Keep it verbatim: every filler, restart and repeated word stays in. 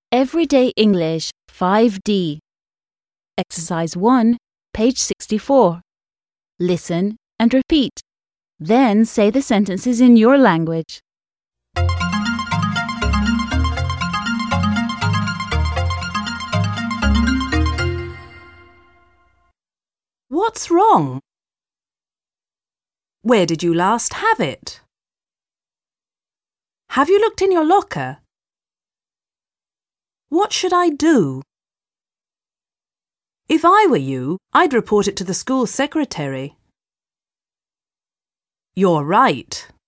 Everyday English five D. Exercise one, page sixty-four. Listen and repeat. Then say the sentences in your language. What's wrong? Where did you last have it? Have you looked in your locker? What should I do? If I were you, I'd report it to the school secretary. You're right.